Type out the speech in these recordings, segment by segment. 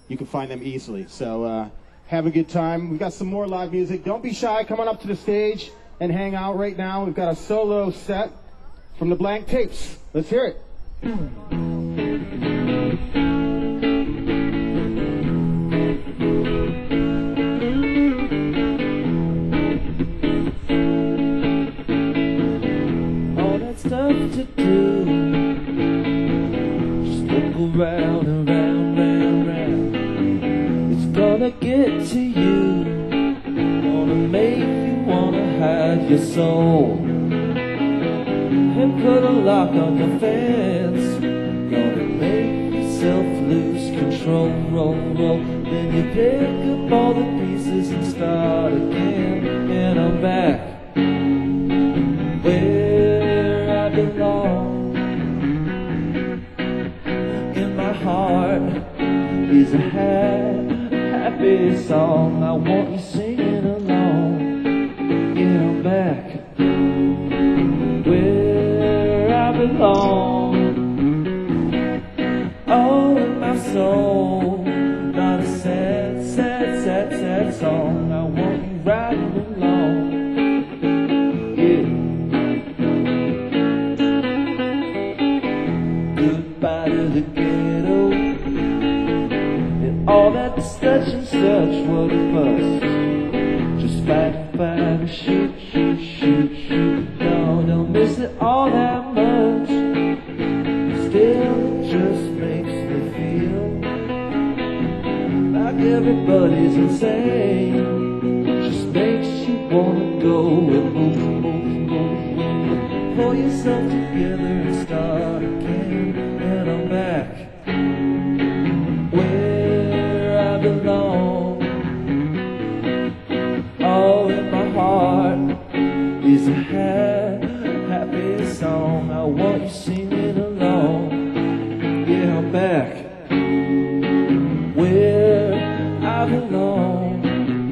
you can find them easily. So have a good time. We've got some more live music. Don't be shy. Come on up to the stage and hang out right now. We've got a solo set from the Blank Tapes. Let's hear it. All that stuff to do, just look around and round. It's gonna get to you, gonna make you wanna hide your soul and put a lock on your fence. Gonna make yourself lose control, roll. Then you pick up all the pieces and start again. And I'm back where I belong. In my heart is a happy song. I want you singing along. Yeah, I'm back where I belong. Oh, in my soul, not a sad song. I want you riding along. Yeah. Goodbye to the ghetto and all that such and such. What a fuss. Just fight and shoot. No, don't miss it all that much. Still, it just makes me feel like everybody's insane. Just makes you wanna go and move. Pull yourself together and start again. And I'm back where I belong. Oh, in my heart is a happy song. I want you singing along. Yeah, I'm back where I belong.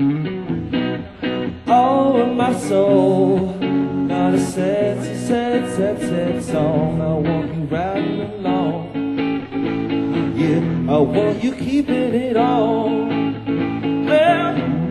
Oh, in my soul, not a sad song. I want you riding along. Yeah, I want you keeping it on. Well,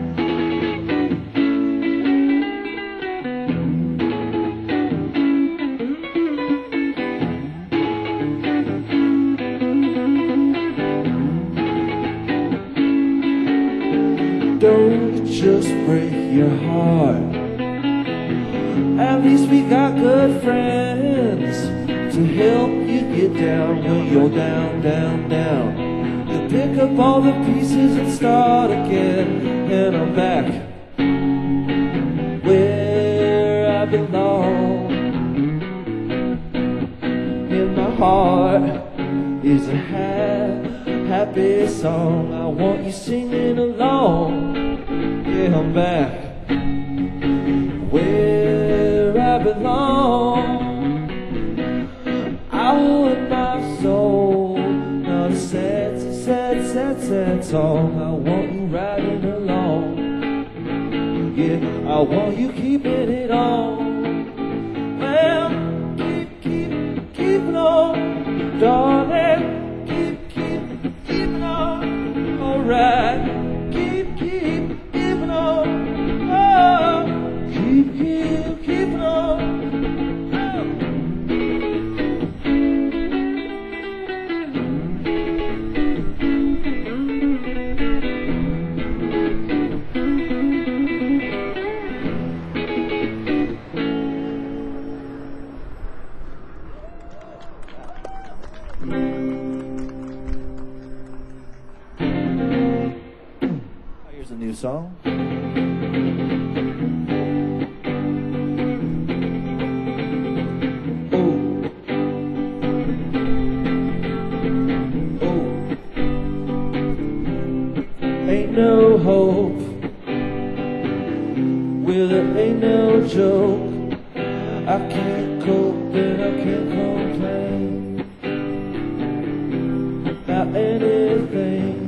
don't just break your heart. At least we got good friends to help you get down when you're down. To pick up all the pieces and start again. And I'm back where I belong. In my heart is a happy song. I want you singing along. Yeah, I'm back where I belong. Out in my soul, not a sad song. I want you riding along. Yeah, I want you keeping it on. Well, keep it on, darling. Keep it on. Alright. Keep it on. Oh, keep it on. Here's a new song. Ain't no hope, well, there ain't no joke. I can't cope and I can't complain about anything,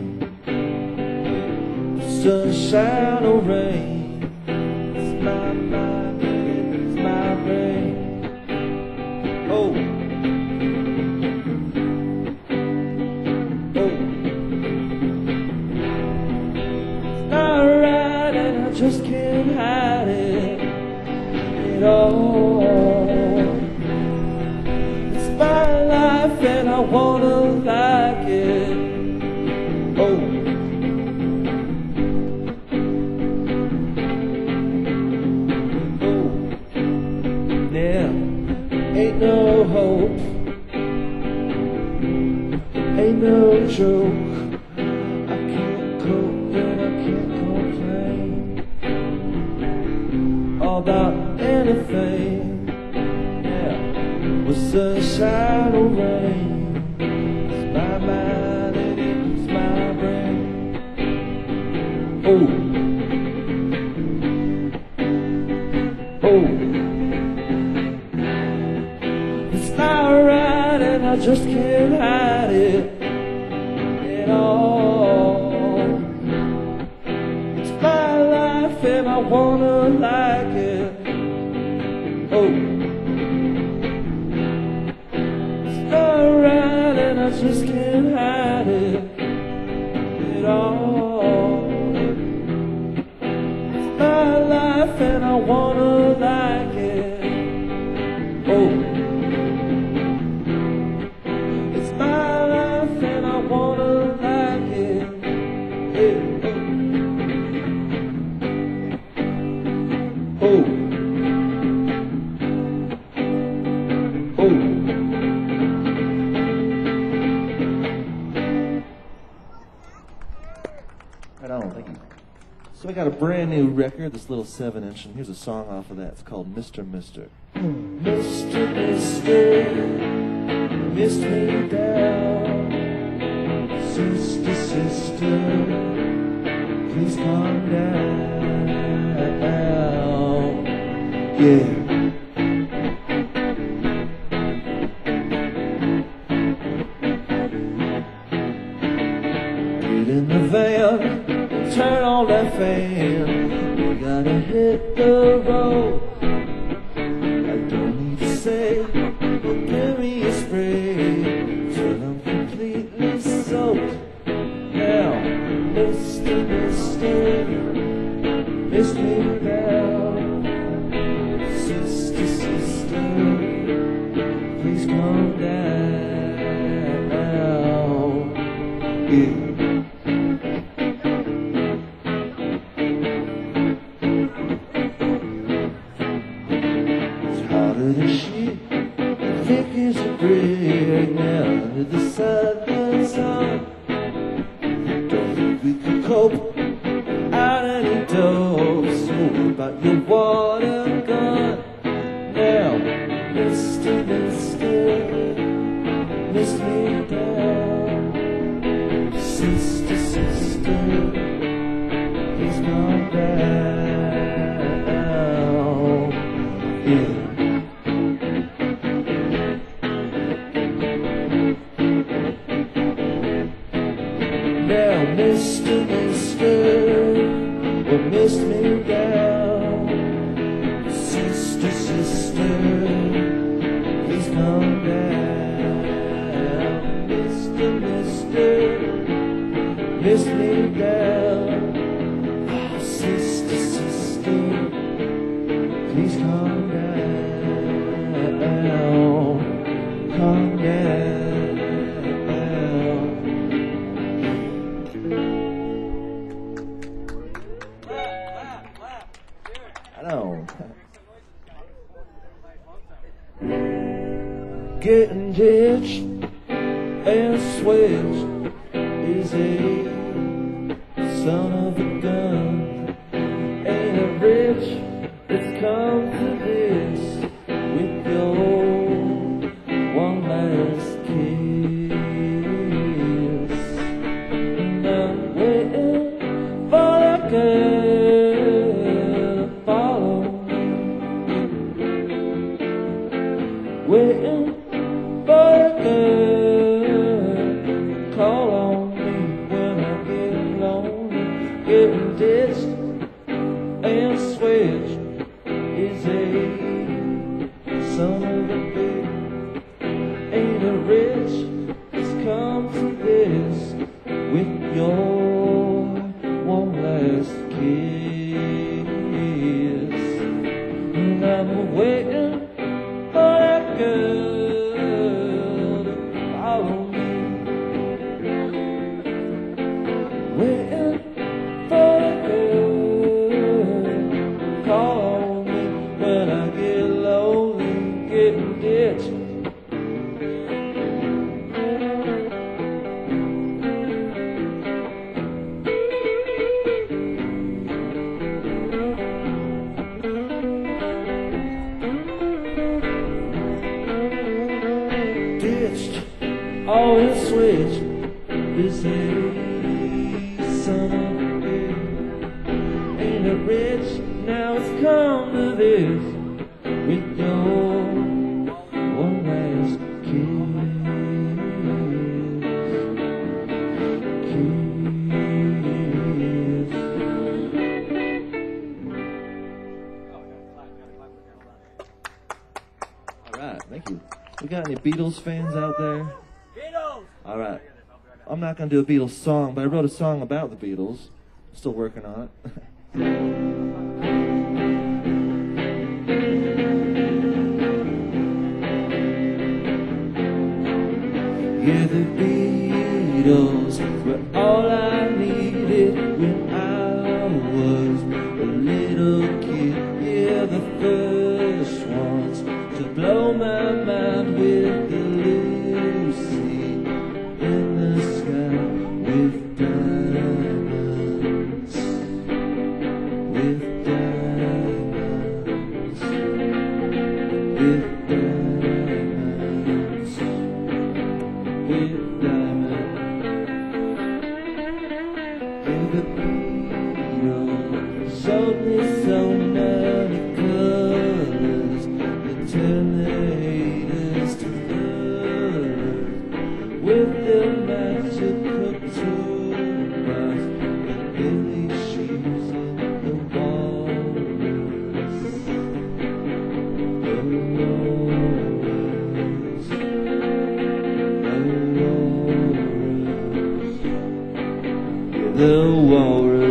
sunshine or rain. It's my mind, it's my brain. Oh. Oh, oh, it's not right and I just can't hide it at all. It's my life and I wanna like it. Oh, it's not right and I just can't hide it at all. It's my life and I wanna like it. Oh, it's my life and I wanna like it. Hey, oh, oh, oh. Right on, thank you. So we got a brand new record, this little 7-inch, and here's a song off of that. It's called Mr. Mister. Mr. Mister, missed me down. Sister, sister, please calm down. Yeah. Get in the van and turn on that fan. We gotta hit the road. I don't need to say, but give me a spray till I'm completely soaked. Now, Mr. Mister, miss me now. Sister, sister, please calm down. Yeah. The shit, thick as a brick, now under the southern sun. Don't think we could cope out any dope. So about your water gun. Now, Mr. Mister, miss me down. Sister, sister, please calm down. Yeah. Now, Mr. Mister, well, missed me down. Sister, sister, please calm down. Mr. Mister, missed me down. Oh, sister, sister, please calm down. Calm down. Getting ditched and switched is a son of a gun. Ain't it rich? It's come to this with your one last kiss. And I'm waiting for that girl to follow me. Waiting for a girl, call on me when I get lonely. Getting ditched and switched is a son of a bitch. Ain't a rich, it's come to this with your one last kiss. And I'm waiting for that girl. Waiting for a girl, call on me when I get lonely, getting ditched. Ditched, all is switched, is a son got any Beatles fans out there? Beatles! Alright. I'm not gonna do a Beatles song, but I wrote a song about the Beatles. Still working on it. Yeah, the Beatles were all I needed when I was a little kid. Yeah, the first ones to blow my mind with the Lucy in the sky with diamonds, with diamonds, with diamonds, with diamonds. Yeah, the Beatles showed me so many colors that terminators to earth with their magical toolbox and Billy Shears in the walrus, the walrus, the walrus.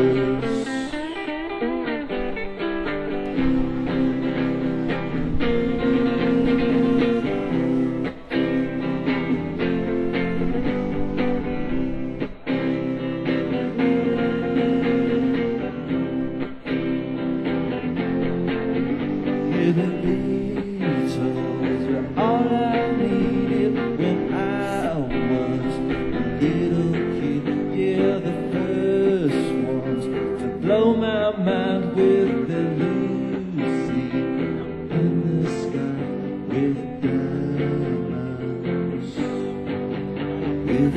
Yeah, the Beatles were all I needed when I was a little kid. Yeah, the first ones to blow my mind with the Lucy in the sky with diamonds, with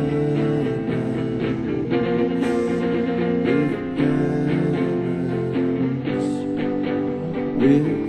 diamonds, with diamonds, with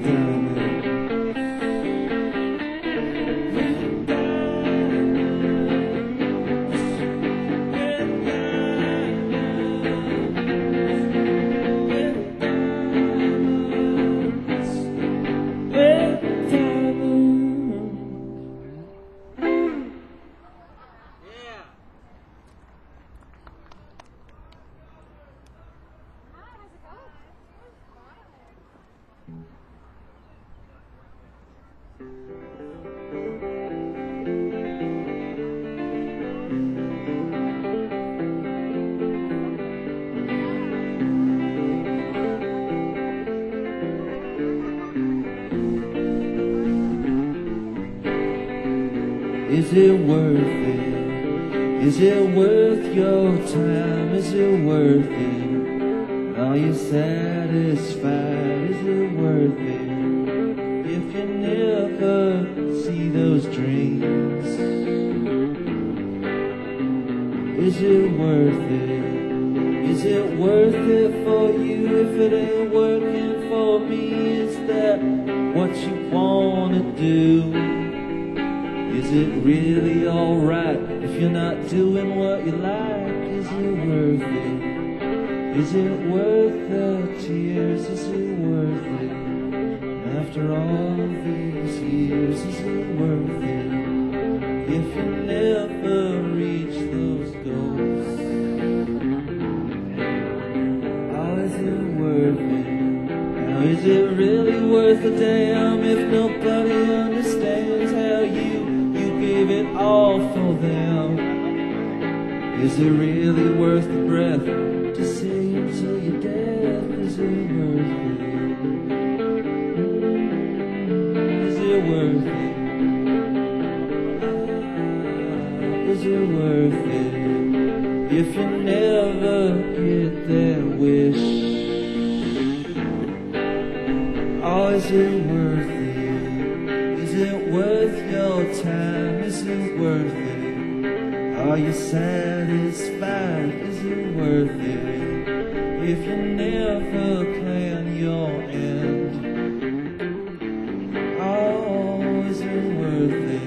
Is it worth it? Is it worth your time? Is it worth it? Are you satisfied? Is it worth it? If you never see those dreams, is it worth it? Is it worth it for you? If it ain't working for me, is that what you wanna do? Is it really alright if you're not doing what you like? Is it worth it? Is it worth the tears? Is it worth it? After all these years, is it worth it? If you never reach those goals, oh, is it worth it? Now is it really worth a damn if nobody understands how you gave it all for them? Is it really worth the breath to say until your death? Is it worth it? Is it worth it? Is it worth it? If you never get that wish, oh, is it worth it? Is it worth your time? Is it worth it? Are you satisfied? Is it worth it? If you never plan your end, oh, is it worth it?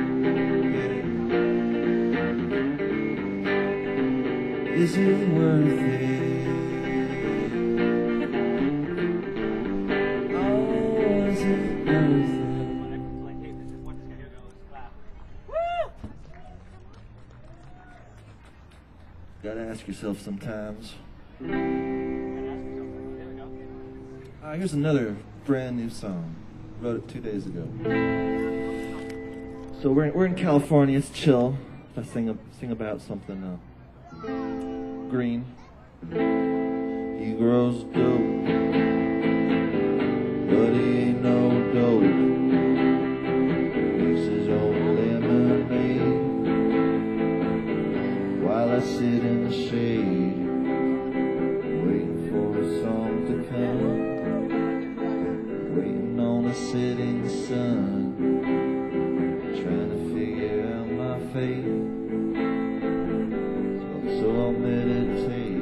Is it worth it? Oh, is it worth it? Gotta ask yourself sometimes. Here's another brand new song. Wrote it 2 days ago. So we're in California. It's chill. I sing about something green. He grows dope, but he ain't no dope. Makes his own lemonade while I sit in the shade, waiting for a song to come, waiting on a setting sun, trying to figure out my fate. So I'll meditate.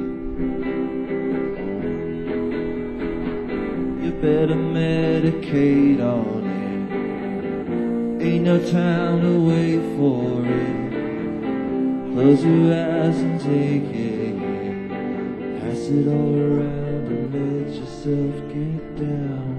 You better medicate on it. Ain't no time to wait for it. Close your eyes and take it. Pass it all around and let yourself get down.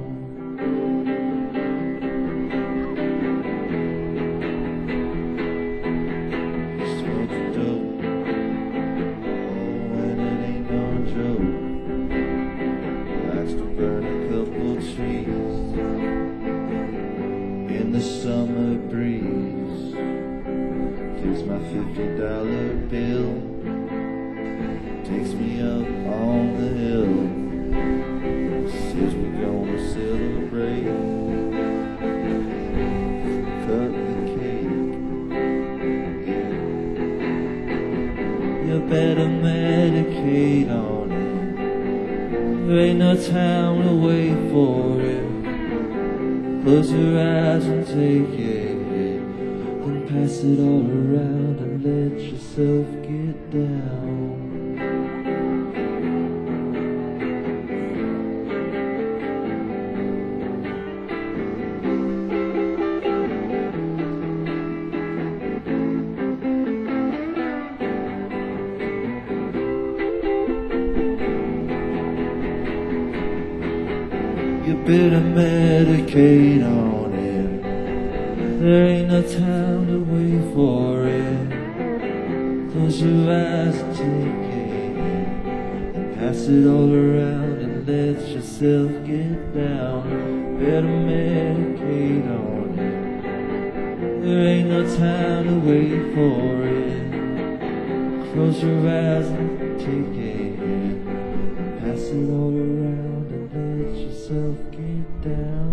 Summer breeze takes my $50 bill, takes me up on the hill, says we're gonna celebrate, cut the cake, yeah. You better medicate on it. There ain't no time to wait for it. Close your eyes and take it, then pass it all around and let yourself get down. You better medicate on it. There ain't no time to wait for it. Close your eyes and take it, and pass it all around and let yourself get down. Better medicate on it. There ain't no time to wait for it. Close your eyes and take it, and pass it all around and let yourself get down.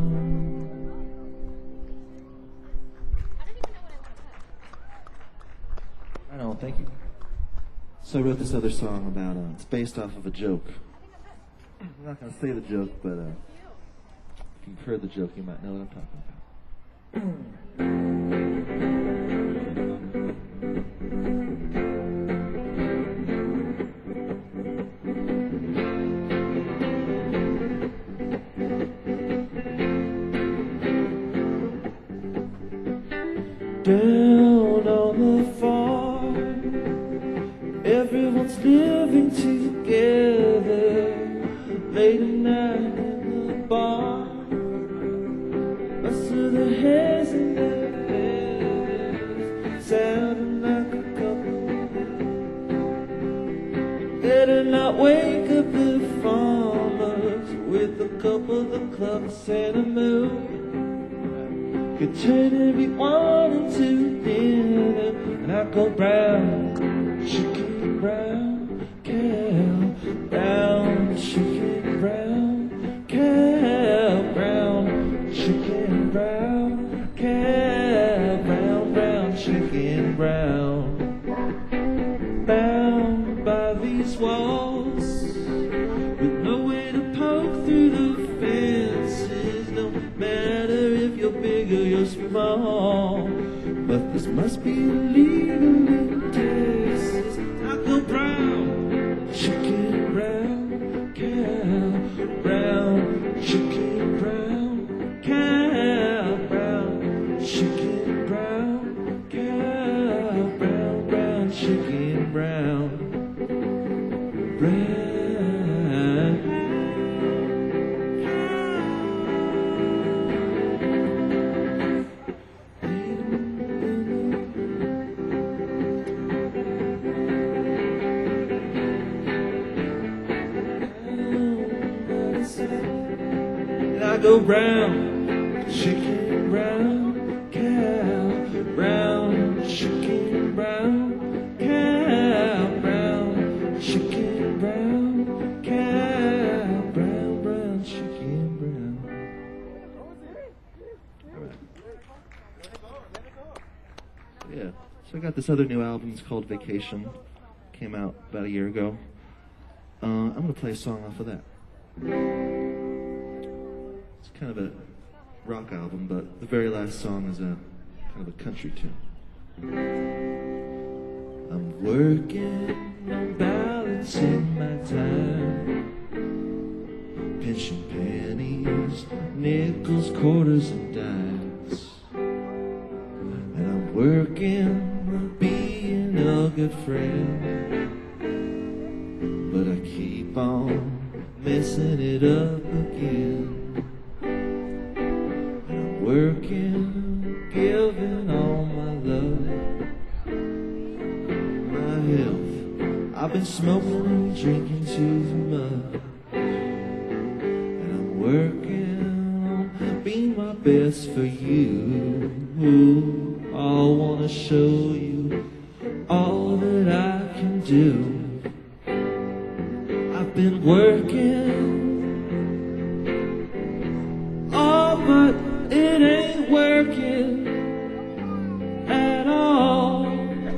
I know, thank you. So I wrote this other song about, it's based off of a joke. I'm not going to say the joke, but if you've heard the joke, you might know what I'm talking about. Down on the farm, everyone's living together. Late at night in the barn, most of the hares in their heads, sounding like a couple of bells. Better not wake up the farmers with a couple of clocks and a moon. Could turn everyone into dinner, and I go brown, chicken brown, cow, brown, chicken brown, cow, brown, chicken brown, cow, brown, brown, chicken brown. Bound by these walls, with no way to poke through the fences, no matter if you're big or you're small, but this must be illegal in Texas. I go brown, chicken brown, cow, brown, chicken brown, cow, brown, chicken brown, cow, brown, brown, chicken brown, brown. go round, chicken brown cow, brown chicken brown cow, brown chicken brown cow, brown chicken brown. Yeah, so I got this other new album. It's called Vacation. Came out about a year ago. I'm gonna play a song off of that. It's kind of a rock album, but the very last song is a kind of a country tune. I'm working on balancing my time, pinching pennies, nickels, quarters, and dimes. And I'm working on being a good friend, but I keep on messing it up again. And I'm working, giving all my love, my health. I've been smoking and drinking too much, and I'm working on being my best for you. I wanna show you all that I can do. I've been working, oh, but it ain't working at all.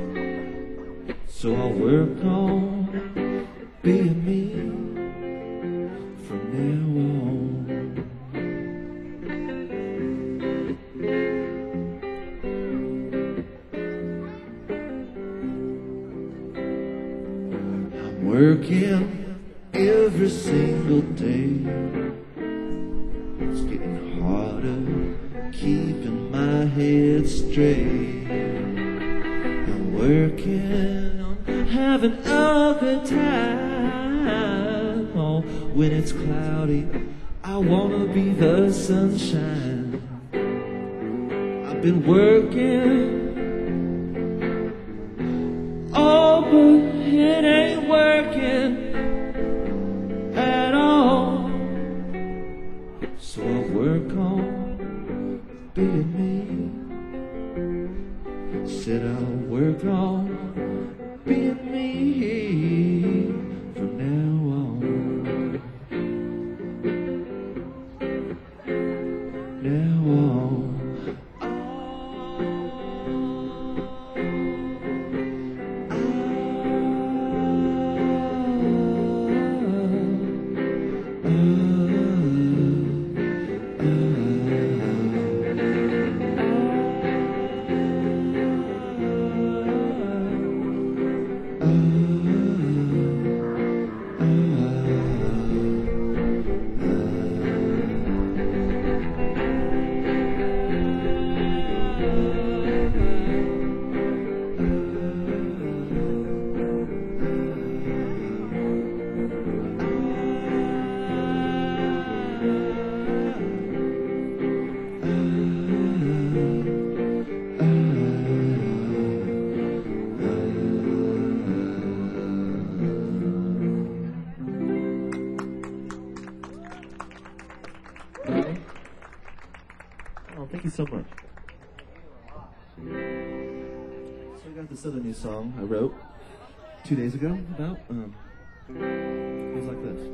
So I'll work on being me from now on. I'm working every single day. It's getting harder, keeping my head straight. I'm working on having a good time. Oh, when it's cloudy, I wanna be the sunshine. I've been working, oh, but it ain't working at all. So I work on being me. Said I'll work on being me from now on. Now on. Oh, thank you so much. So I got this other new song I wrote 2 days ago about, it was like this.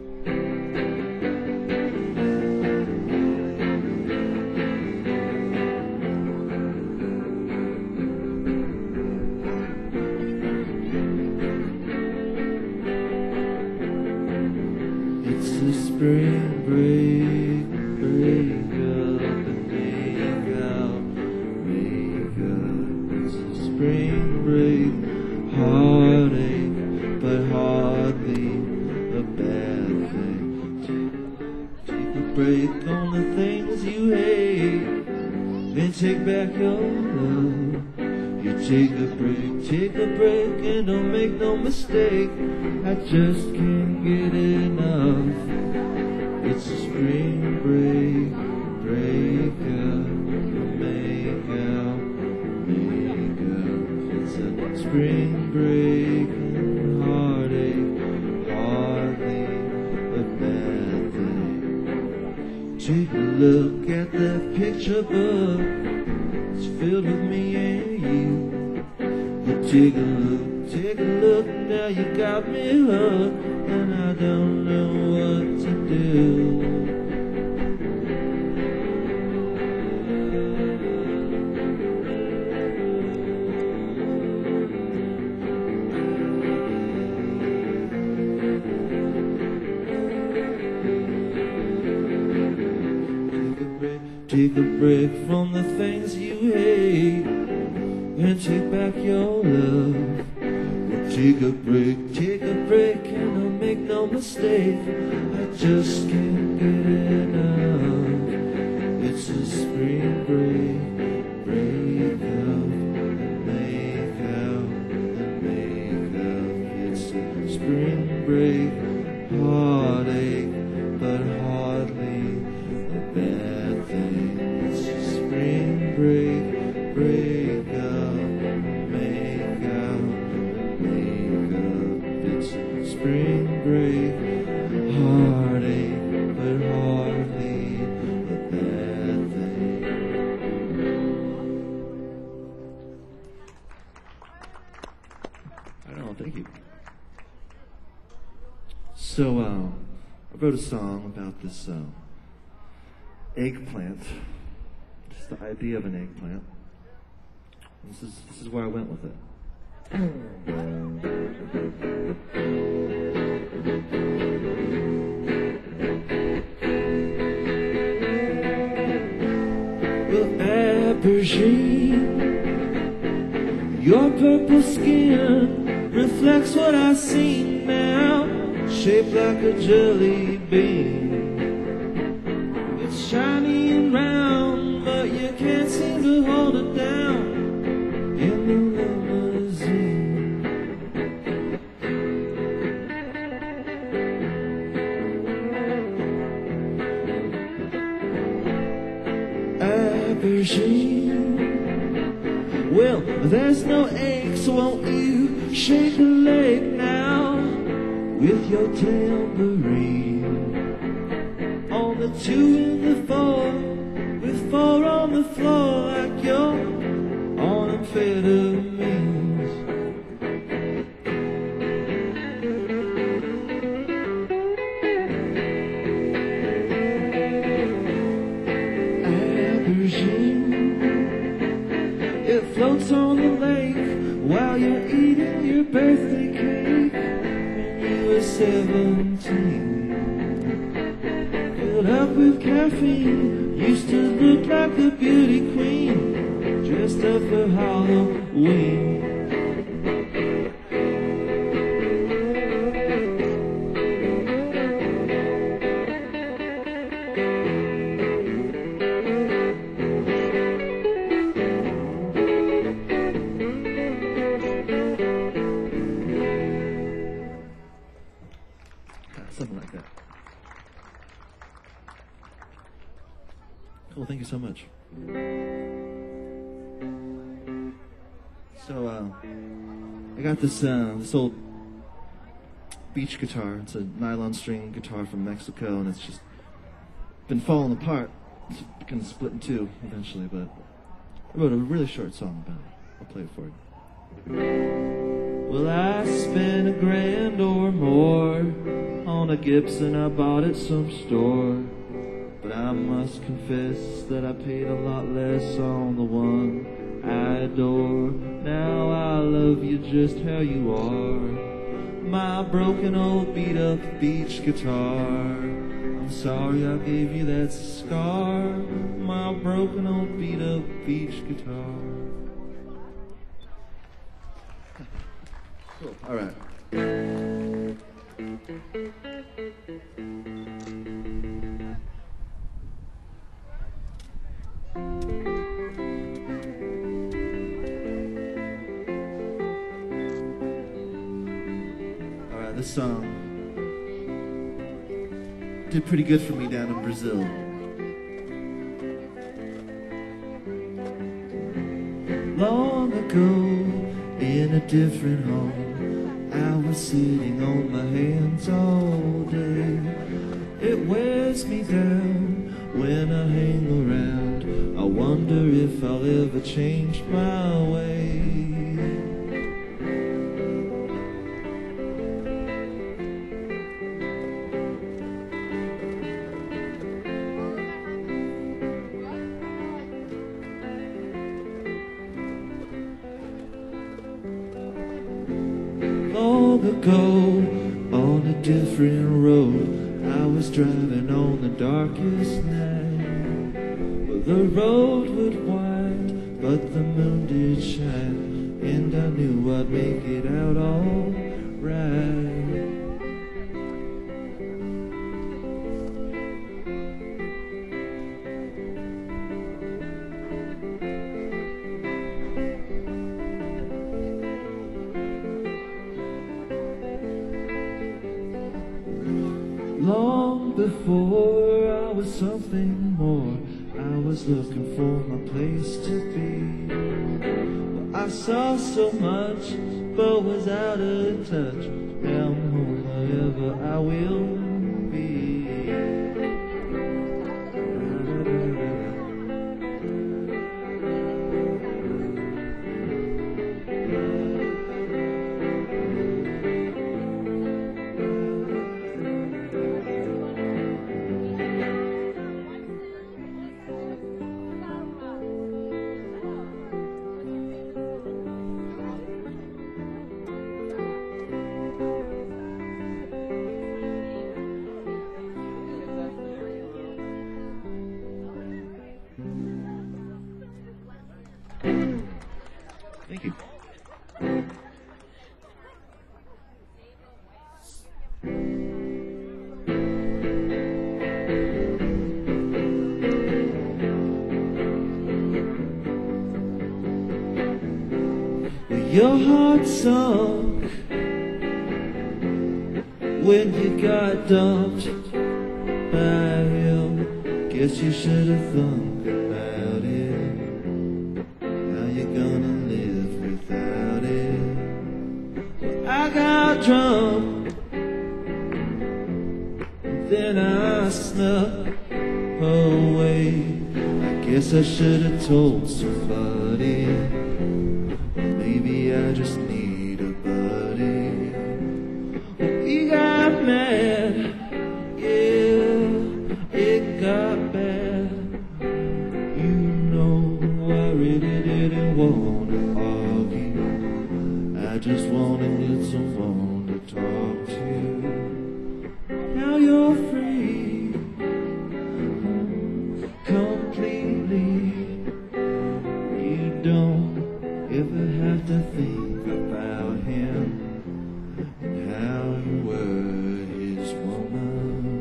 It's a spring break, break up and make out, make up. It's a spring break, heartache, but hardly a bad thing. Take a break on the things you hate, then take back your love. You take a break and don't make no mistake. I just can't get enough. It's a spring break, break up, make out, make up. It's a spring break and heartache, hardly a bad thing. Take a look at that picture book. It's filled with me and you. But take a look, now you got me hooked, and I don't know what to do. Take a break from the things you hate and take back your love. Well, take a break, and I'll make no mistake, I just can't get enough. It's a spring break, break up and make out. It's a spring break, heartache, but hardly a bad thing. It's a spring break, break up, make up. It's a spring break, heartache, but hardly a bad thing. I don't know, thank you. So, I wrote a song about this eggplant. Just the idea of an eggplant. This is where I went with it. Well, aubergine, your purple skin reflects what I see now, shaped like a jelly bean. It's shiny and round, but you can't seem to hold it down in the limousine. Aubergine, well, there's no ache, so won't you shake a leg now with your tambourine? On the 2 and the 4, with 4 on the floor, like you're on amphetamines. Aubergine, it floats on the lake while you're eating your birthday cake when you were 17. Filled up with caffeine, used to look like a beauty queen, dressed up for Halloween. Something like that. Cool, thank you so much. So, I got this old beach guitar. It's a nylon string guitar from Mexico, and it's just been falling apart. It's gonna split in two eventually, but I wrote a really short song about it. I'll play it for you. Well, I spent $1,000 or more on a Gibson I bought at some store, but I must confess that I paid a lot less on the one I adore. Now I love you just how you are, my broken old beat up beach guitar. I'm sorry I gave you that scar, my broken old beat up beach guitar. Cool. All right. All right, this song did pretty good for me down in Brazil. Long ago, in a different home, I was sitting on my hands all day. It wears me down hang around. I wonder if I'll ever change my way. Long ago, on a different road, I was driving on the darkest night. Well, the road would wind, but the moon did shine, and I knew I'd make it out all right. Long before I was something more, I was looking for my place to be. Well, I saw so much, but was out of touch. Now I'm home wherever I will be. Thank you. Well, your heart sunk when you got dumped by him. Guess you should have thunk about it. How you gonna live without it? I got drunk, then I snuck away. I guess I should have told somebody. Maybe I just need a buddy. We got mad, yeah, it got bad. You know, I really didn't want to argue. I just wanted someone to talk to. Now you're free, completely. You don't ever have to think about him and how you were his woman.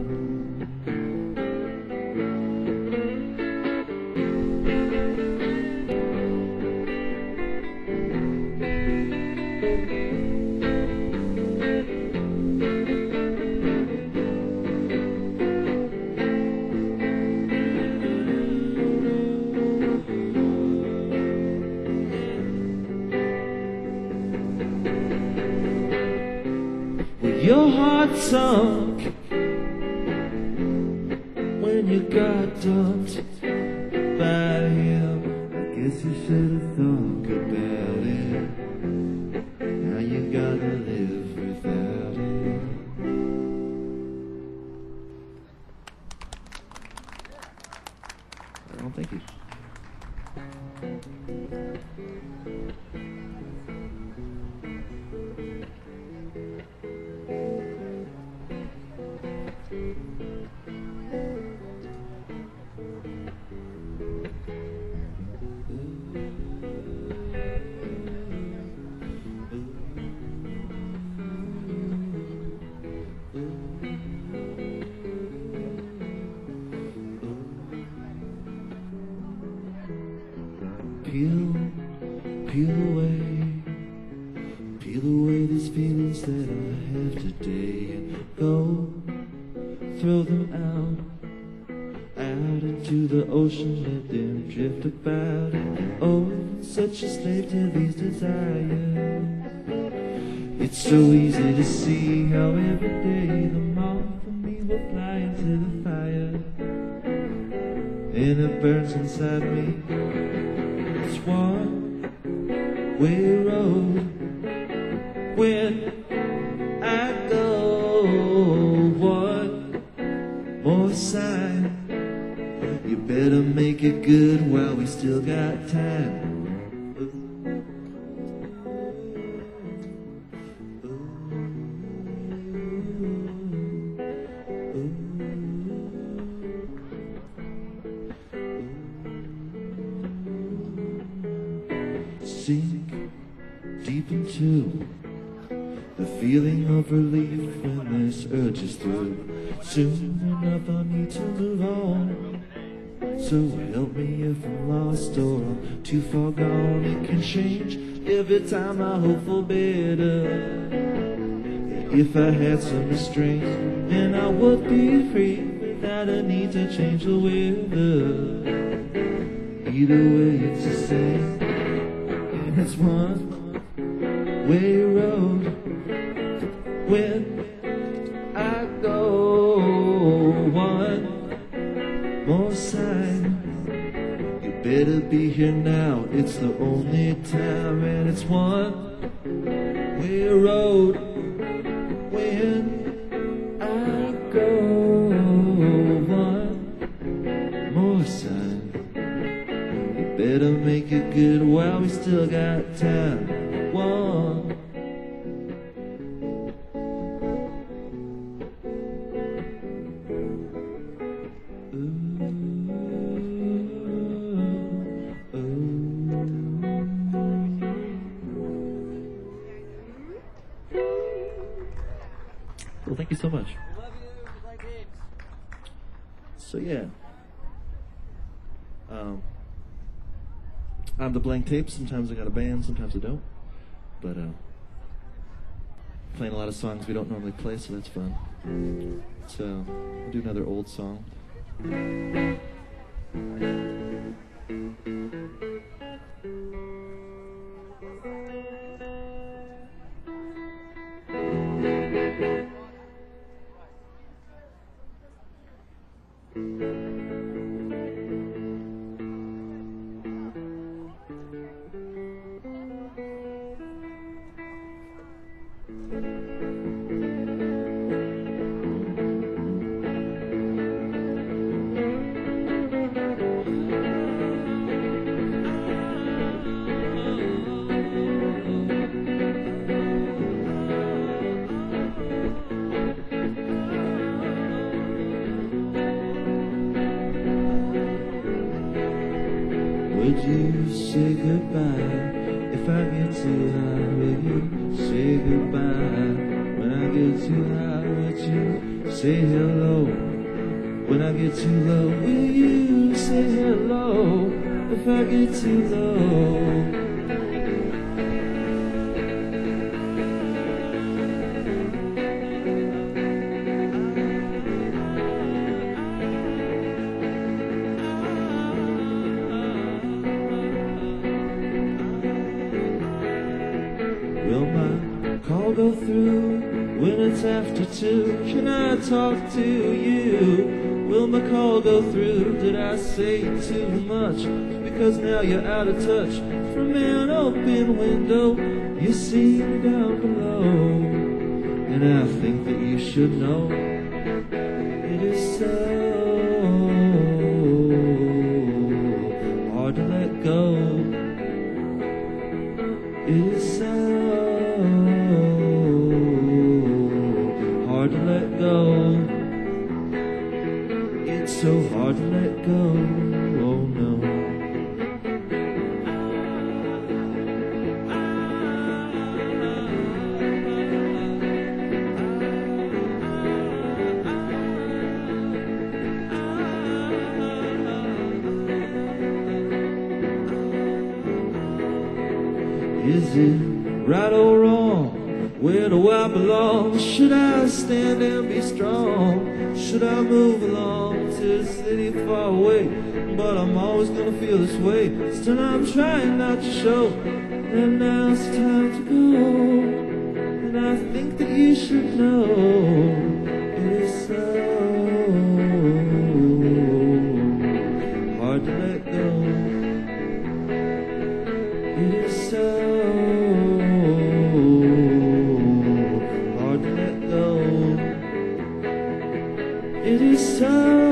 Your heart sunk when you got dumped by him. I guess you should have thought about it. Now you gotta live without it. Well, thank you. Peel away these feelings that I have today, and go throw them out into the ocean, let them drift about. And oh, such a slave to these desires. It's so easy to see how every day the moth and me will fly into the fire. and it burns inside me. It's one-way road when I go. One more sign, you better make it good while we still got time. Sink deep into the feeling of relief when this urge is through. Soon enough I need to move on. So help me if I'm lost or I'm too far gone. It can change every time I hope for better. If I had some restraint, then I would be free without a need to change the weather. Either way it's the same, and it's one-way road when I go. One more sign, you better be here now, it's the only time. And it's one-way road when I go. One more sign, you better make it good while we still got time. One. Well, thank you so much. So yeah, I'm the Blank Tapes. Sometimes I got a band, sometimes I don't. But playing a lot of songs we don't normally play, so that's fun. So we'll do another old song. Would you say goodbye if I get too high? Will you say goodbye when I get too high? Would you say hello when I get too low? Will you say hello if I get too low? Will my call go through when it's after 2? Can I talk to you? Will my call go through? Did I say too much? Because now you're out of touch. From an open window, you see me down below. And I think that you should know it is so hard to let go. It is so hard to let go. It's so hard to let go. Oh no. Is it right or wrong? Where do I belong? Should I stand and be strong? Should I move along to a city far away? But I'm always gonna feel this way. Still I'm trying not to show. And now it's time to go. And I think that you should know it is so It is so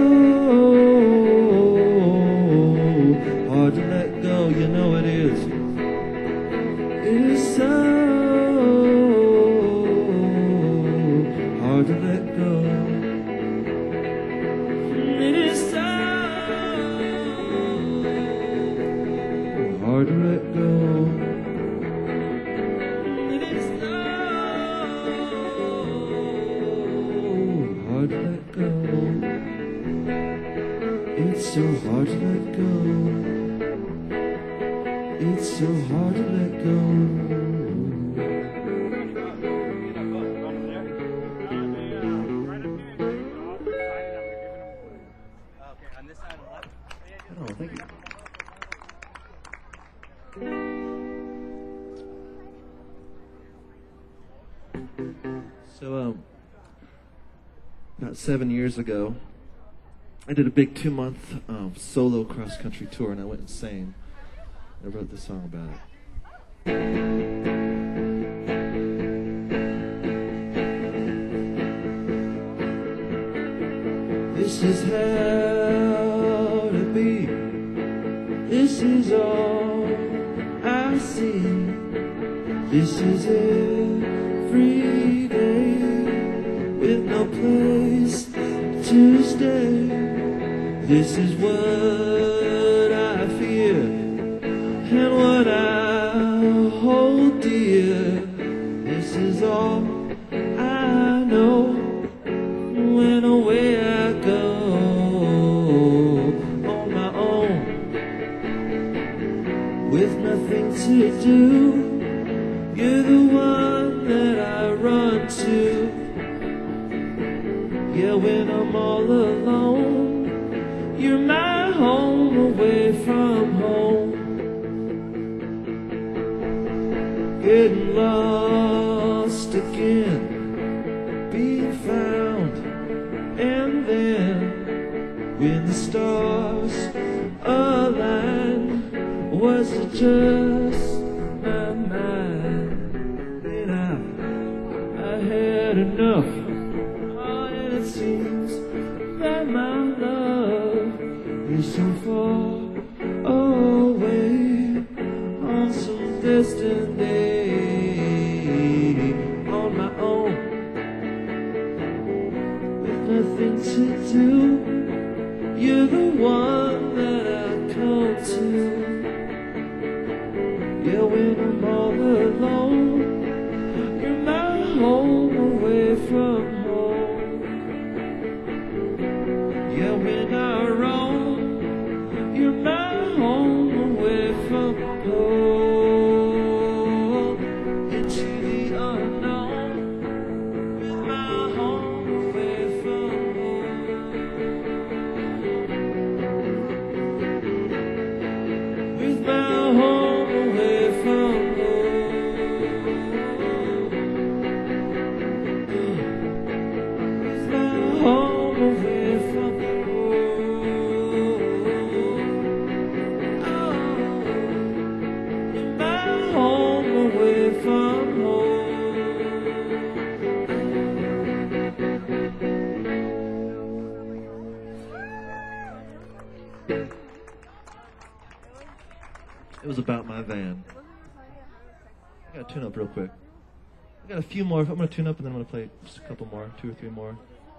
hard to let go, you know it is. It is so hard to let go. It is so hard to let go. It is so hard to let go. It's so hard to let go. It's so hard to let go. Oh, thank you. So, about 7 years ago, I did a big 2-month solo cross-country tour, and I went insane. I wrote this song about it. This is how to be. This is all I see. This is every day with no place to stay. This is what I fear and what I hold dear. This is all I know. When away I go on my own, with nothing to do. You're the one that I run to. Yeah, when I'm all alone, you're my home away from home. Getting lost again, being found, and then when the stars aligned, was it just my mind? And I had enough. Oh, and it seems that my love is so far away on some distant day, on my own, with nothing to do. You're the one that I come to. Yeah, when I'm all alone, you're my home away from home. Yeah, when I roam, you're my home away from home. Into the unknown, with my home away from home. With my home away from home. With my home away from home. Oh, with my home away from home. It was about my van. I gotta tune up real quick. I got a few more. I'm gonna tune up and then I'm gonna play just a couple more, 2 or 3 more.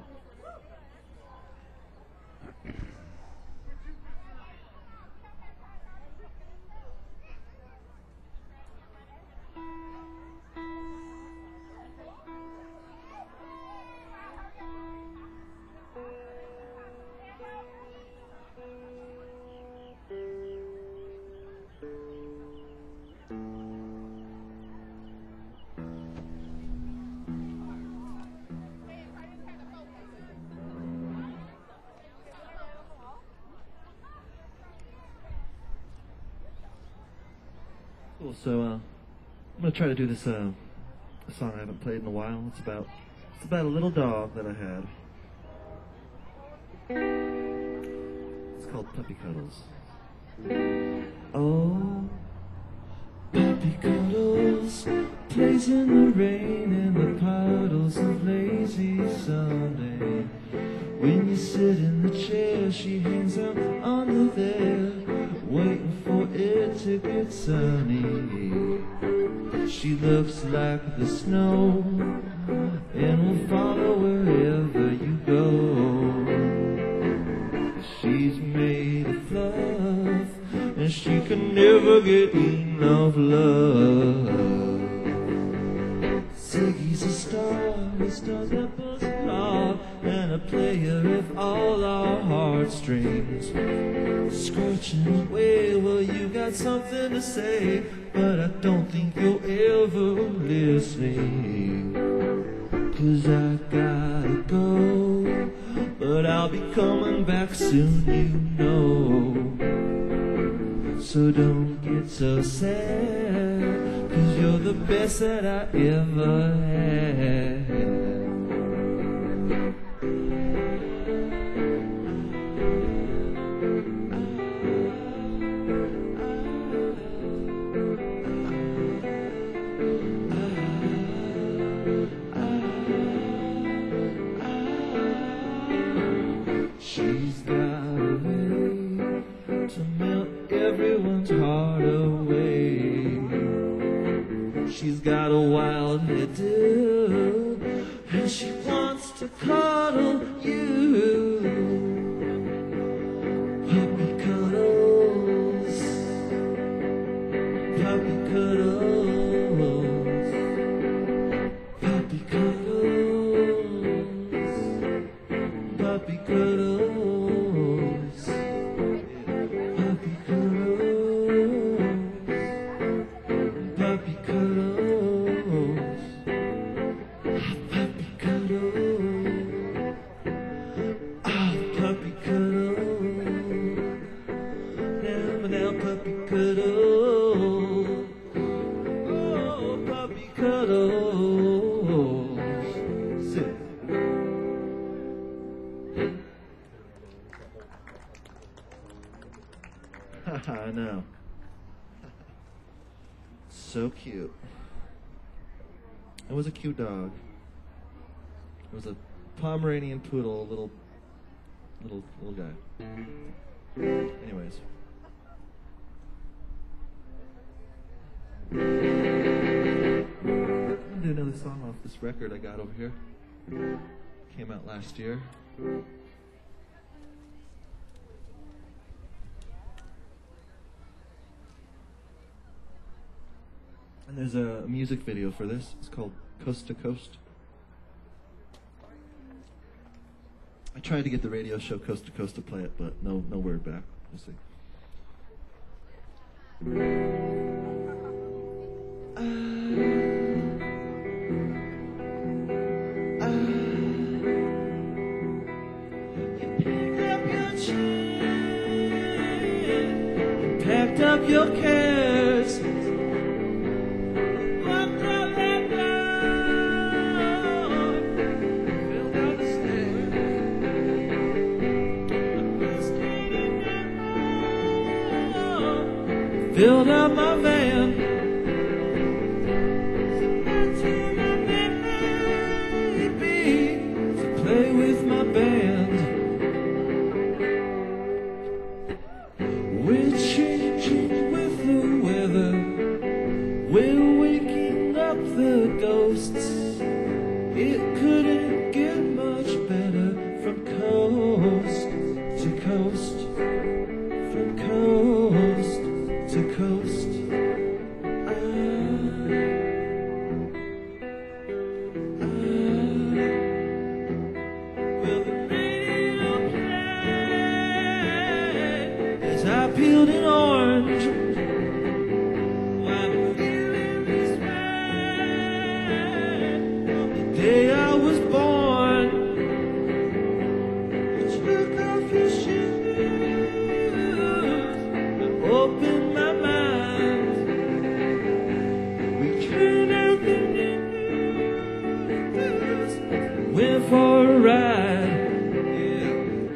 Cool. So I'm gonna try to do this a song I haven't played in a while. It's about a little dog that I had. It's called Puppy Cuddles. Oh, Puppy Cuddles plays in the rain in the puddles of lazy Sunday. When you sit in the chair, she hangs out under there, waiting for it to get sunny. She looks like the snow and will follow wherever you go. She's made of fluff and she can never get enough love. Ziggy's a star, a star that pulls apart, and a player of all our heartstrings. Scorching away, well, you got something to say, but I don't think you'll ever listen. 'Cause I gotta go, but I'll be coming back soon, you know. So don't get so sad, 'cause you're the best that I ever had. She's got a way to melt everyone's heart away. She's got a wild head too, and she wants to cuddle you. Puppy cuddles, puppy cuddles, puppy cuddles, puppy cuddles. I know. So cute. It was a cute dog. It was a Pomeranian poodle, little guy. Anyways. I'm gonna do another song off this record I got over here. Came out last year. And there's a music video for this. It's called Coast to Coast. I tried to get the radio show Coast to Coast to play it, but no word back. We'll see. You picked up your chin, packed up your cares. Filled up my van, baby, to play with my band. We're changing with the weather, we're waking up the ghosts. It couldn't get much better from coast to coast, from coast to coast. Well, the radio played as I peeled an orange. I'm feeling this way from the day I was born. You took off your shoes and opened my mind. We turned out the news, went for a ride. Yeah.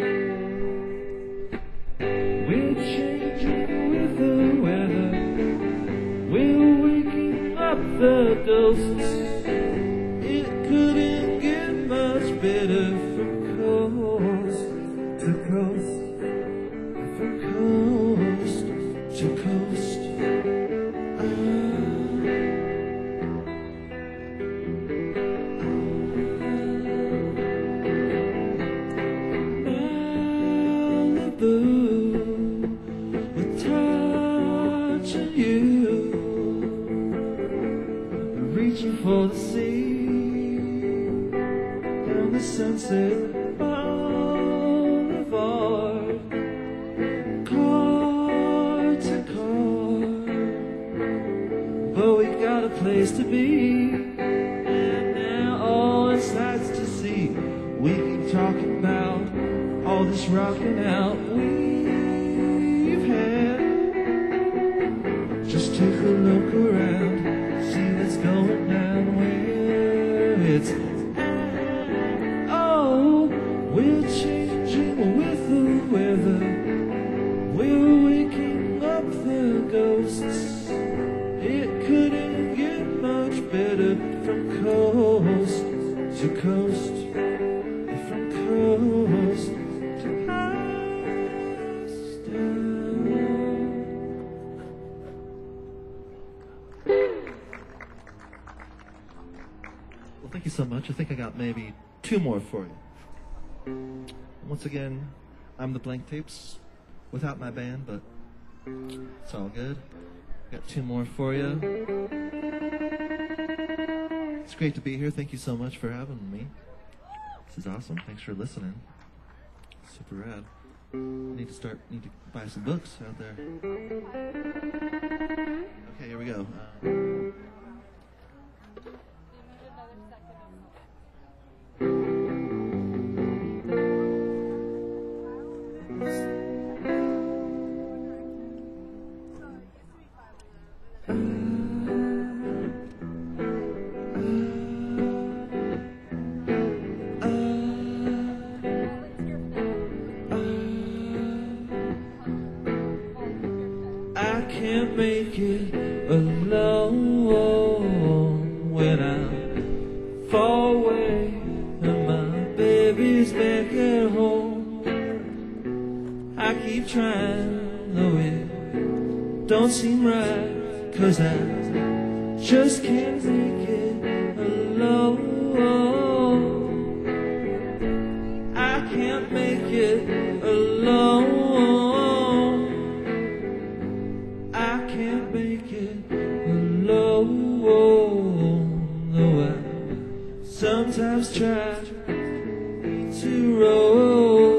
We're changing with the weather, we're waking up the ghosts. It couldn't get much better from coast to coast, from coast to coast. Malibu, with touch of you, reaching for the sea, down the Sunset Boulevard, car to car, but we got a place to be, and now all the sights to see. We keep talking about all this rocking out we've had. Just take a look around, see what's going down where it's at. Oh, we're changing with the weather, we're waking up the ghosts. It couldn't get much better from coast to coast, from coast to coast. Well, thank you so much. I think I got maybe 2 more for you. Once again, I'm the Blank Tapes, without my band, but it's all good. Got 2 more for you. It's great to be here. Thank you so much for having me. This is awesome. Thanks for listening. Super rad. Need to buy some books out there. Okay, here we go. I can't make it alone when I'm far away and my baby's back at home. I keep trying, though it don't seem right, 'cause I just can't make it alone. I can't make it alone. I can't make it alone, though I sometimes try to roll.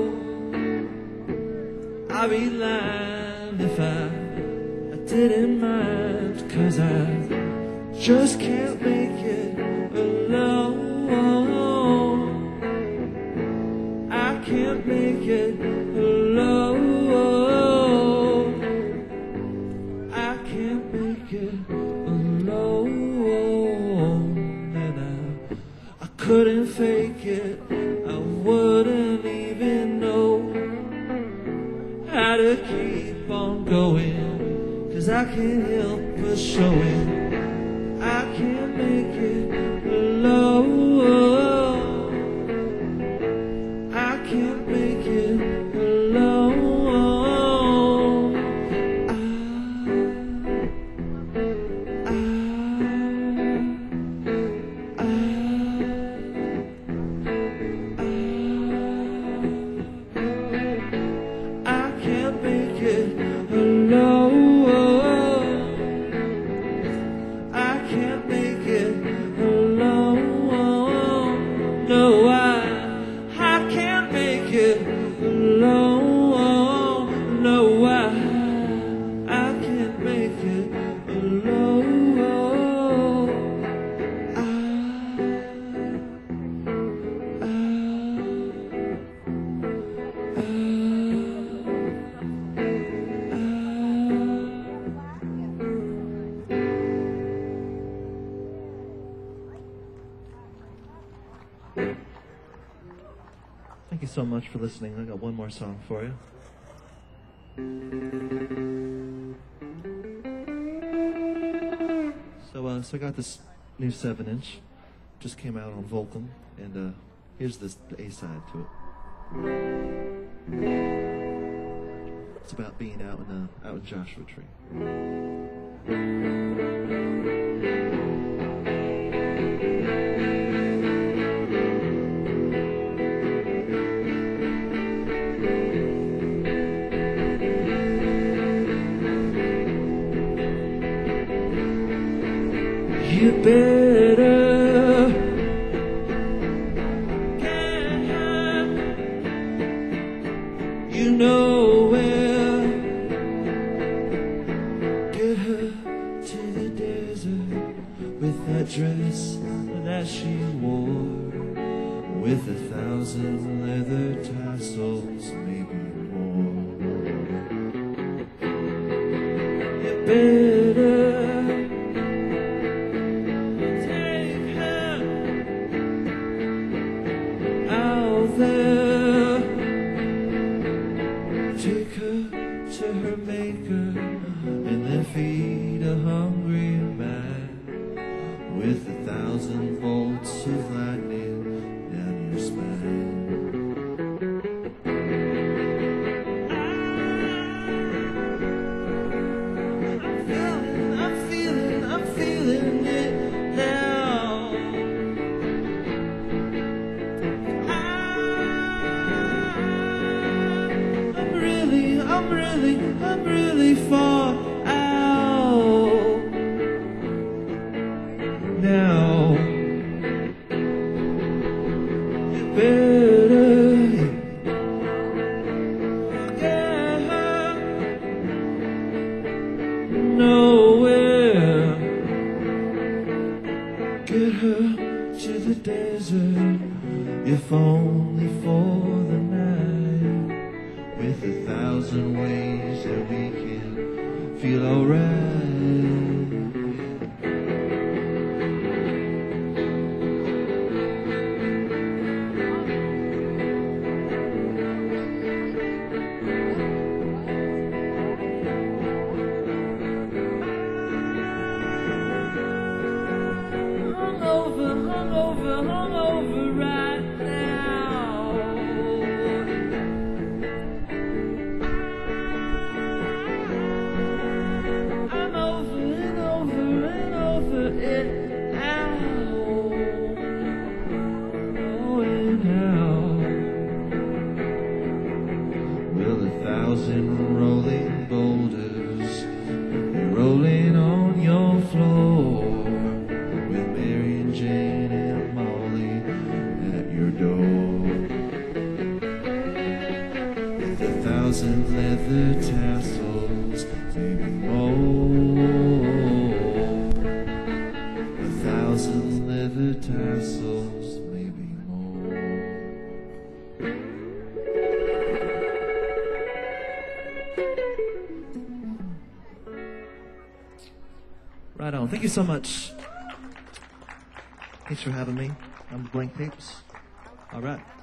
I'd be lying if I didn't mind, 'cause I just can't make it alone. I can't make it alone. I can't make it alone. And I couldn't fake it. I wouldn't even know how to keep on going, 'cause I can't help but show it. I can't make it alone. I can't make it alone. I can't make it alone. I can't make it alone. No, I can't make it alone. No, I can't make it alone. Thank you so much for listening. I got one more song for you. So I got this new 7-inch, just came out on Vulcan, and here's the A-side to it. It's about being out in Joshua Tree. You better you know where. Get her to the desert with that dress that she wore, with 1,000 leather tassels, maybe more. You better take her out there. Take her to her maker and then feed a hungry man with 1,000 bolts of lightning down your spine. I'm feeling it now. I'm really far out now. You better get her nowhere. Get her to the desert, if only for the night, with 1,000 ways that we can feel alright. Hungover right now. I'm over and over it now. Oh, and how will 1,000 rolling boulders be rolling on your floor, with Mary and Jane and Molly at your door, with 1,000 leather tassels, maybe more, 1,000 leather tassels, maybe more. Right on. Thank you so much. Thanks for having me. I'm Blank Tapes. All right.